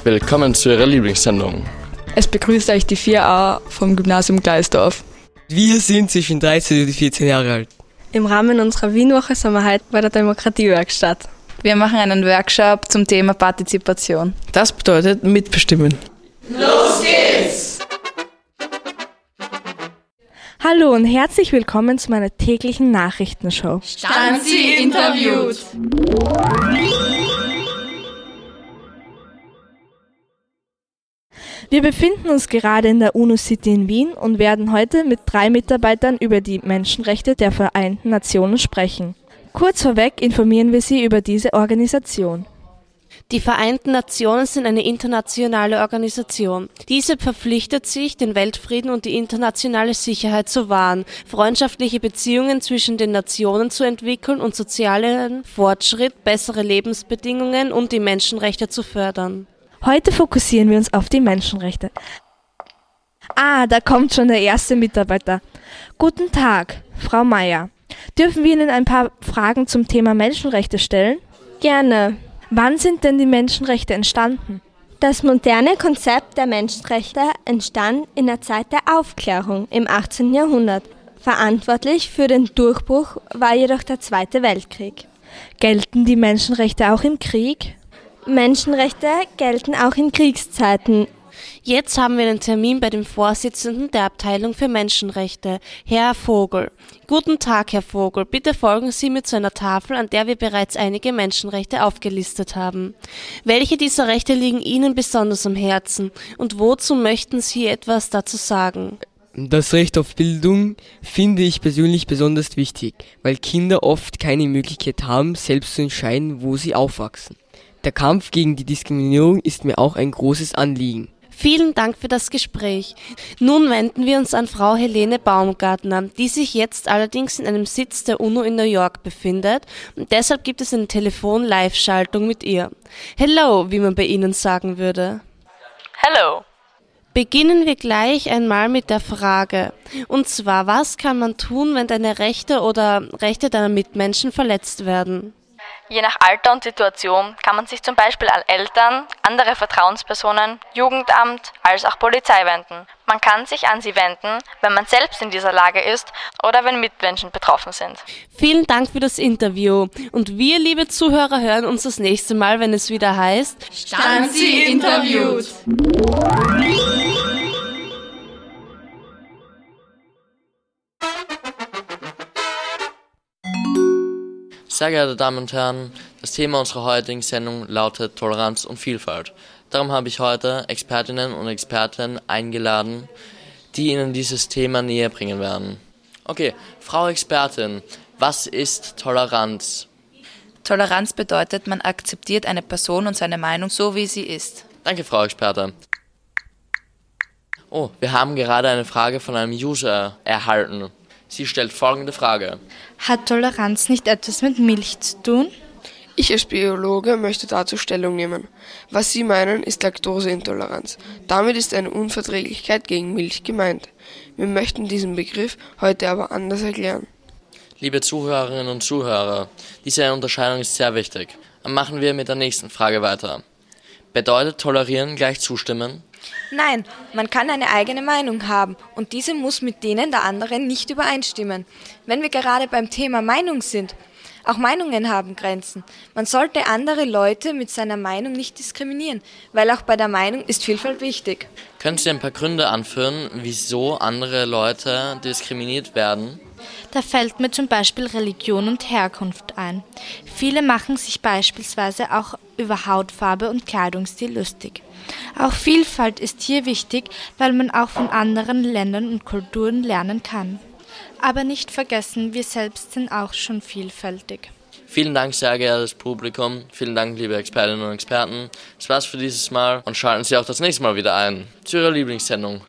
Willkommen zu Ihrer Lieblingssendung. Es begrüßt euch die 4a vom Gymnasium Gleisdorf. Wir sind zwischen 13 und 14 Jahre alt. Im Rahmen unserer Wienwoche sind wir heute bei der Demokratiewerkstatt. Wir machen einen Workshop zum Thema Partizipation. Das bedeutet mitbestimmen. Los geht's! Hallo und herzlich willkommen zu meiner täglichen Nachrichtenshow. Stanzi interviewt! Wir befinden uns gerade in der UNO-City in Wien und werden heute mit 3 Mitarbeitern über die Menschenrechte der Vereinten Nationen sprechen. Kurz vorweg informieren wir Sie über diese Organisation. Die Vereinten Nationen sind eine internationale Organisation. Diese verpflichtet sich, den Weltfrieden und die internationale Sicherheit zu wahren, freundschaftliche Beziehungen zwischen den Nationen zu entwickeln und sozialen Fortschritt, bessere Lebensbedingungen und die Menschenrechte zu fördern. Heute fokussieren wir uns auf die Menschenrechte. Da kommt schon der erste Mitarbeiter. Guten Tag, Frau Meier. Dürfen wir Ihnen ein paar Fragen zum Thema Menschenrechte stellen? Gerne. Wann sind denn die Menschenrechte entstanden? Das moderne Konzept der Menschenrechte entstand in der Zeit der Aufklärung im 18. Jahrhundert. Verantwortlich für den Durchbruch war jedoch der Zweite Weltkrieg. Gelten die Menschenrechte auch im Krieg? Menschenrechte gelten auch in Kriegszeiten. Jetzt haben wir einen Termin bei dem Vorsitzenden der Abteilung für Menschenrechte, Herr Vogel. Guten Tag, Herr Vogel. Bitte folgen Sie mir zu einer Tafel, an der wir bereits einige Menschenrechte aufgelistet haben. Welche dieser Rechte liegen Ihnen besonders am Herzen und wozu möchten Sie etwas dazu sagen? Das Recht auf Bildung finde ich persönlich besonders wichtig, weil Kinder oft keine Möglichkeit haben, selbst zu entscheiden, wo sie aufwachsen. Der Kampf gegen die Diskriminierung ist mir auch ein großes Anliegen. Vielen Dank für das Gespräch. Nun wenden wir uns an Frau Helene Baumgartner, die sich jetzt allerdings in einem Sitz der UNO in New York befindet und deshalb gibt es eine Telefon-Live-Schaltung mit ihr. Hello, wie man bei Ihnen sagen würde. Hello. Beginnen wir gleich einmal mit der Frage. Und zwar, was kann man tun, wenn deine Rechte oder Rechte deiner Mitmenschen verletzt werden? Je nach Alter und Situation kann man sich zum Beispiel an Eltern, andere Vertrauenspersonen, Jugendamt als auch Polizei wenden. Man kann sich an sie wenden, wenn man selbst in dieser Lage ist oder wenn Mitmenschen betroffen sind. Vielen Dank für das Interview. Und wir, liebe Zuhörer, hören uns das nächste Mal, wenn es wieder heißt Stanzi interviewt! Sehr geehrte Damen und Herren, das Thema unserer heutigen Sendung lautet Toleranz und Vielfalt. Darum habe ich heute Expertinnen und Experten eingeladen, die Ihnen dieses Thema näher bringen werden. Okay, Frau Expertin, was ist Toleranz? Toleranz bedeutet, man akzeptiert eine Person und seine Meinung so, wie sie ist. Danke, Frau Experte. Oh, wir haben gerade eine Frage von einem User erhalten. Sie stellt folgende Frage. Hat Toleranz nicht etwas mit Milch zu tun? Ich als Biologe möchte dazu Stellung nehmen. Was Sie meinen, ist Laktoseintoleranz. Damit ist eine Unverträglichkeit gegen Milch gemeint. Wir möchten diesen Begriff heute aber anders erklären. Liebe Zuhörerinnen und Zuhörer, diese Unterscheidung ist sehr wichtig. Dann machen wir mit der nächsten Frage weiter. Bedeutet tolerieren gleich zustimmen? Nein, man kann eine eigene Meinung haben und diese muss mit denen der anderen nicht übereinstimmen. Wenn wir gerade beim Thema Meinung sind, auch Meinungen haben Grenzen. Man sollte andere Leute mit seiner Meinung nicht diskriminieren, weil auch bei der Meinung ist Vielfalt wichtig. Können Sie ein paar Gründe anführen, wieso andere Leute diskriminiert werden? Da fällt mir zum Beispiel Religion und Herkunft ein. Viele machen sich beispielsweise auch über Hautfarbe und Kleidungsstil lustig. Auch Vielfalt ist hier wichtig, weil man auch von anderen Ländern und Kulturen lernen kann. Aber nicht vergessen, wir selbst sind auch schon vielfältig. Vielen Dank, sehr geehrtes Publikum. Vielen Dank, liebe Expertinnen und Experten. Das war's für dieses Mal und schalten Sie auch das nächste Mal wieder ein zu Ihrer Lieblingssendung.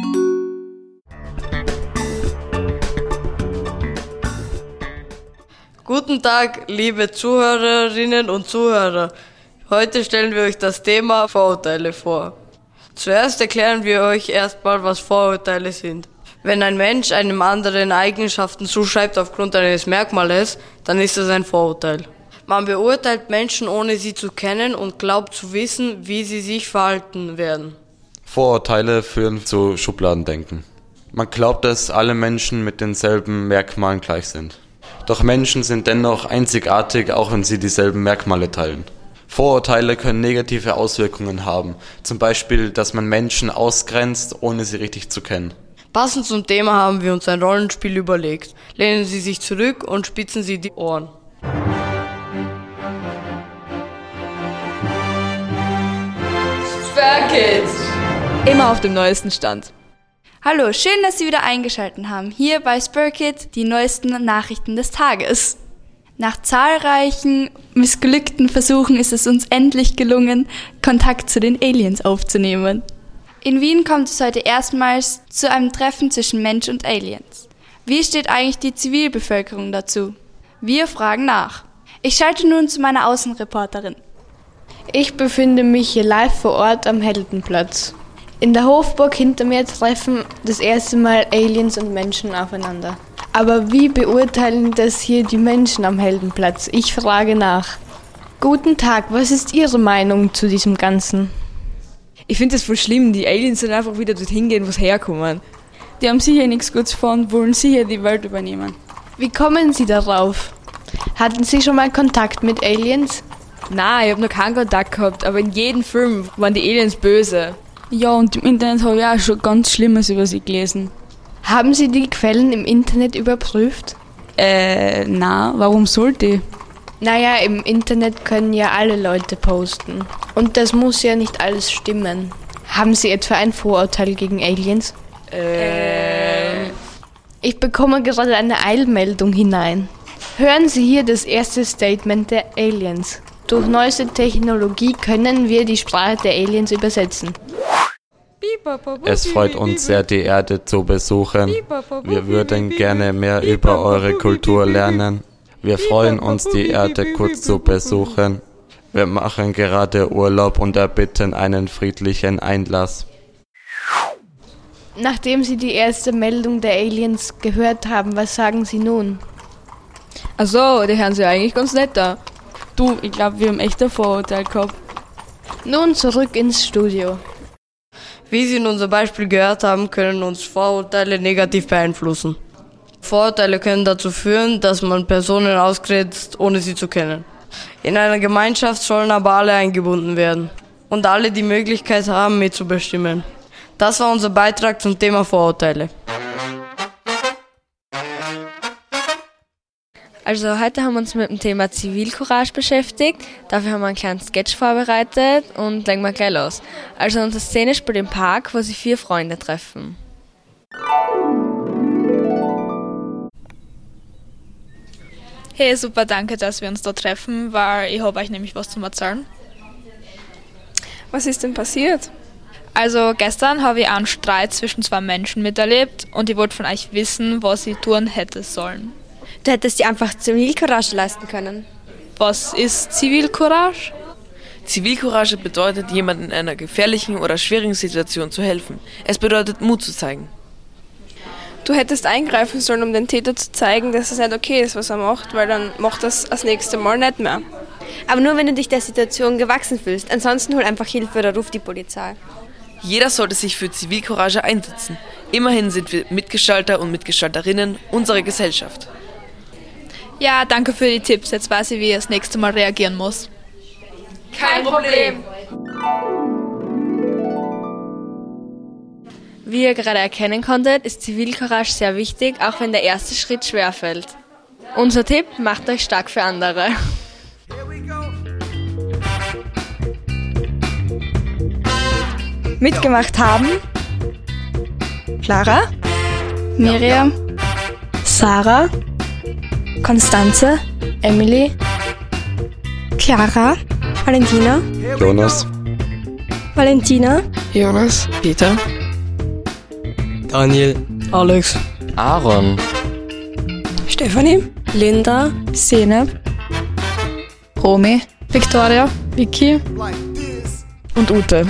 Guten Tag, liebe Zuhörerinnen und Zuhörer. Heute stellen wir euch das Thema Vorurteile vor. Zuerst erklären wir euch erstmal, was Vorurteile sind. Wenn ein Mensch einem anderen Eigenschaften zuschreibt aufgrund eines Merkmales, dann ist das ein Vorurteil. Man beurteilt Menschen, ohne sie zu kennen und glaubt zu wissen, wie sie sich verhalten werden. Vorurteile führen zu Schubladendenken. Man glaubt, dass alle Menschen mit denselben Merkmalen gleich sind. Doch Menschen sind dennoch einzigartig, auch wenn sie dieselben Merkmale teilen. Vorurteile können negative Auswirkungen haben, zum Beispiel, dass man Menschen ausgrenzt, ohne sie richtig zu kennen. Passend zum Thema haben wir uns ein Rollenspiel überlegt. Lehnen Sie sich zurück und spitzen Sie die Ohren. Spurkids! Immer auf dem neuesten Stand. Hallo, schön, dass Sie wieder eingeschaltet haben. Hier bei Spurkids die neuesten Nachrichten des Tages. Nach zahlreichen missglückten Versuchen ist es uns endlich gelungen, Kontakt zu den Aliens aufzunehmen. In Wien kommt es heute erstmals zu einem Treffen zwischen Mensch und Aliens. Wie steht eigentlich die Zivilbevölkerung dazu? Wir fragen nach. Ich schalte nun zu meiner Außenreporterin. Ich befinde mich hier live vor Ort am Heldenplatz. In der Hofburg hinter mir treffen das erste Mal Aliens und Menschen aufeinander. Aber wie beurteilen das hier die Menschen am Heldenplatz? Ich frage nach. Guten Tag, was ist Ihre Meinung zu diesem Ganzen? Ich finde das voll schlimm, die Aliens sollen einfach wieder dorthin gehen, wo sie herkommen. Die haben sicher nichts Gutes vor und wollen sicher die Welt übernehmen. Wie kommen Sie darauf? Hatten Sie schon mal Kontakt mit Aliens? Nein, ich habe noch keinen Kontakt gehabt, aber in jedem Film waren die Aliens böse. Ja, und im Internet habe ich auch schon ganz Schlimmes über sie gelesen. Haben Sie die Quellen im Internet überprüft? Na, warum sollte ich? Naja, im Internet können ja alle Leute posten. Und das muss ja nicht alles stimmen. Haben Sie etwa ein Vorurteil gegen Aliens? Ich bekomme gerade eine Eilmeldung hinein. Hören Sie hier das erste Statement der Aliens. Durch neueste Technologie können wir die Sprache der Aliens übersetzen. Es freut uns sehr, die Erde zu besuchen. Wir würden gerne mehr über eure Kultur lernen. Wir freuen uns, die Erde kurz zu besuchen. Wir machen gerade Urlaub und erbitten einen friedlichen Einlass. Nachdem Sie die erste Meldung der Aliens gehört haben, was sagen Sie nun? Ach so, die hören sich eigentlich ganz nett da. Du, ich glaube, wir haben echt ein Vorurteil gehabt. Nun zurück ins Studio. Wie Sie in unser Beispiel gehört haben, können uns Vorurteile negativ beeinflussen. Vorurteile können dazu führen, dass man Personen ausgrenzt, ohne sie zu kennen. In einer Gemeinschaft sollen aber alle eingebunden werden und alle die Möglichkeit haben, mitzubestimmen. Das war unser Beitrag zum Thema Vorurteile. Also heute haben wir uns mit dem Thema Zivilcourage beschäftigt. Dafür haben wir einen kleinen Sketch vorbereitet und legen wir gleich los. Also unsere Szene spielt im Park, wo sich 4 Freunde treffen. Hey, super, danke, dass wir uns da treffen, weil ich habe euch nämlich was zum Erzählen. Was ist denn passiert? Also gestern habe ich einen Streit zwischen 2 Menschen miterlebt und ich wollte von euch wissen, was ich tun hätte sollen. Du hättest dir einfach Zivilcourage leisten können. Was ist Zivilcourage? Zivilcourage bedeutet, jemandem in einer gefährlichen oder schwierigen Situation zu helfen. Es bedeutet, Mut zu zeigen. Du hättest eingreifen sollen, um den Täter zu zeigen, dass es nicht okay ist, was er macht, weil dann macht er es das nächste Mal nicht mehr. Aber nur, wenn du dich der Situation gewachsen fühlst. Ansonsten hol einfach Hilfe oder ruf die Polizei. Jeder sollte sich für Zivilcourage einsetzen. Immerhin sind wir Mitgestalter und Mitgestalterinnen unserer Gesellschaft. Ja, danke für die Tipps. Jetzt weiß ich, wie ich das nächste Mal reagieren muss. Kein Problem. Wie ihr gerade erkennen konntet, ist Zivilcourage sehr wichtig, auch wenn der erste Schritt schwerfällt. Unser Tipp: macht euch stark für andere. Mitgemacht haben Clara, Miriam, Sarah, Konstanze, Emily, Clara, Valentina, Jonas, Valentina, Jonas, Peter, Daniel, Alex, Aaron, Stefanie, Linda, Seneb, Romy, Victoria, Vicky und Ute.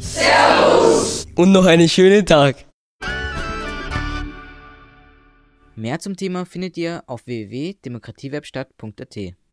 Und noch einen schönen Tag. Mehr zum Thema findet ihr auf www.demokratiewerkstatt.at.